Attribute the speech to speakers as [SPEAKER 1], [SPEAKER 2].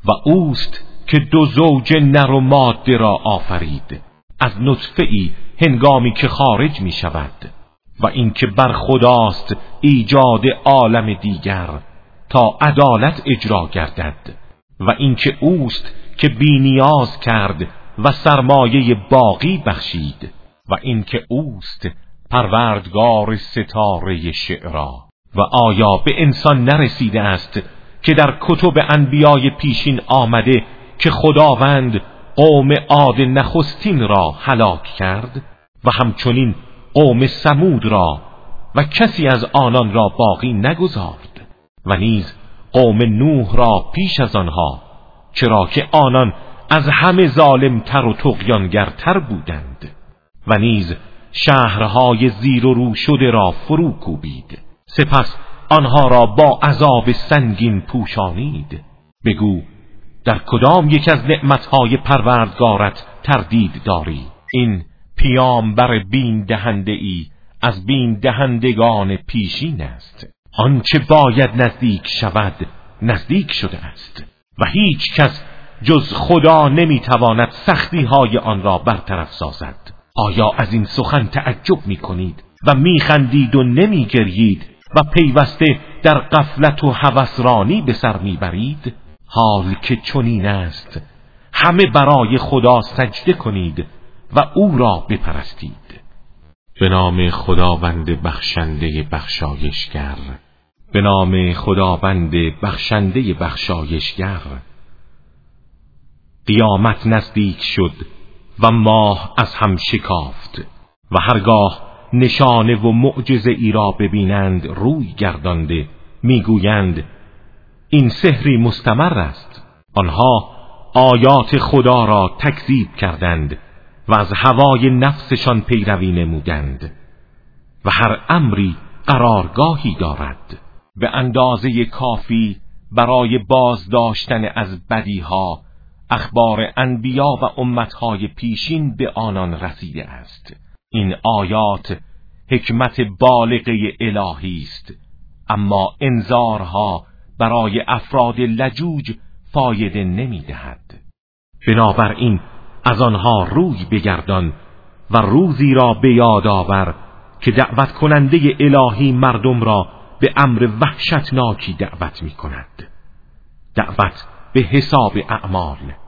[SPEAKER 1] و اوست که دو زوج نر و ماده را آفرید از نطفه‌ای هنگامی که خارج می شود و اینکه بر خداست ایجاد عالم دیگر تا عدالت اجرا گردد و اینکه اوست که بی‌نیاز کرد و سرمایه باقی بخشید و اینکه اوست پروردگار ستاره شعرا. و آیا به انسان نرسیده است که در کتب انبیای پیشین آمده که خداوند قوم عاد نخستین را هلاک کرد و همچنین قوم ثمود را و کسی از آنان را باقی نگذارد و نیز قوم نوح را پیش از آنها، چرا که آنان از همه ظالمتر و طغیانگرتر بودند و نیز شهرهای زیر و رو شده را فرو کوبید، سپس آنها را با عذاب سنگین پوشانید. بگو در کدام یک از نعمتهای پروردگارت تردید داری؟ این پیامبر بین دهنده ای از بین دهندگان پیشین است. آنچه باید نزدیک شود نزدیک شده است و هیچ کس جز خدا نمیتواند سختی های آن را برطرف سازد. آیا از این سخن تعجب میکنید و میخندید و نمیگریید و پیوسته در غفلت و هوسرانی به سر میبرید؟ حال که چنین است همه برای خدا سجده کنید و او را بپرستید. به نام خداوند بخشنده بخشایشگر. به نام خداوند بخشنده بخشایشگر. قیامت نزدیک شد و ماه از هم شکافت و هرگاه نشانه و معجزه ای را ببینند روی گردانده میگویند این سحری مستمر است. آنها آیات خدا را تکذیب کردند و از هوای نفسشان پیروی نمودند و هر امری قرارگاهی دارد. به اندازه کافی برای بازداشتن از بدیها اخبار انبیا و امتهای پیشین به آنان رسیده است. این آیات حکمت بالغه الهی است، اما انذارها برای افراد لجوج فایده نمی دهد. بنابراین از آنها روی بگردان و روزی را به یاد آور که دعوت کننده الهی مردم را به امر وحشتناکی دعوت می کند. دعوت به حساب اعمال.